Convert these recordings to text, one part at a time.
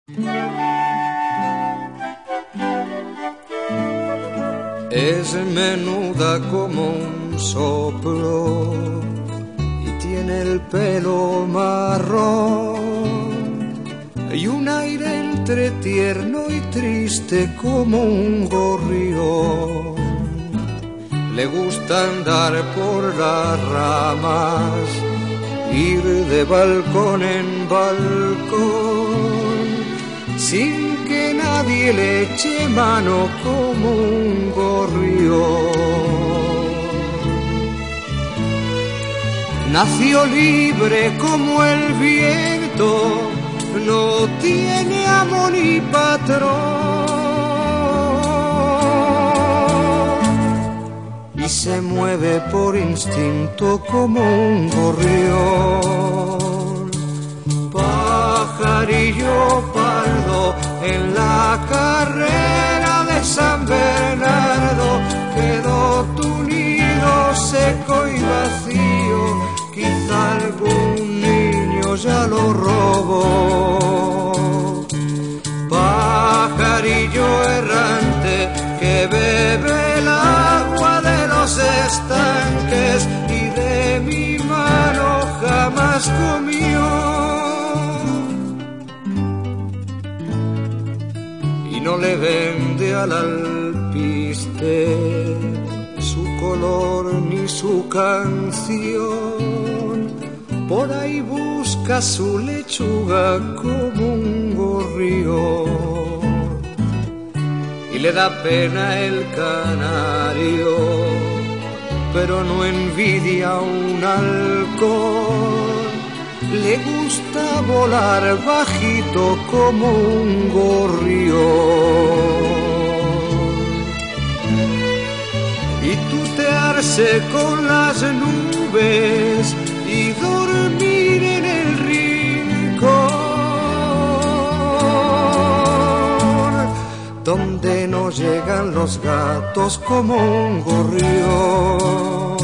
Es menuda como un soplo y tiene el pelo marrón y un aire entre tierno y triste como un gorrión. Le gusta andar por las ramas, ir de balcón en balcón, sin que nadie le eche mano como un gorrión. Nació libre como el viento, no tiene amo ni patrón, y se mueve por instinto como un gorrión. Pajarillo pardo en la carrera de San Bernardo, quedó tu nido seco y vacío, quizá algún niño ya lo robó. Pajarillo errante que bebe el agua de los estanques y de mi mano jamás comió, y no le vende al alpiste su color ni su canción, por ahí busca su lechuga como un gorrión, y le da pena el canario, pero no envidia a un halcón. Le gusta volar bajito como un gorrión y tutearse con las nubes y dormir en el rincón donde no llegan los gatos como un gorrión.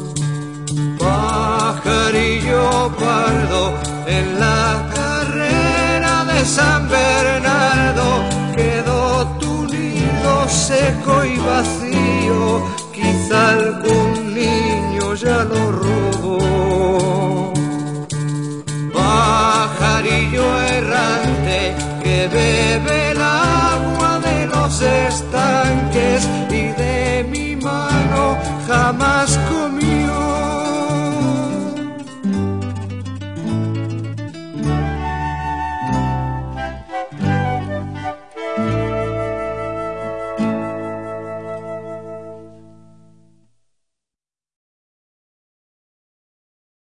Pajarillo pardo en la carrera de San Bernardo, quedó tu nido seco y vacío, quizá algún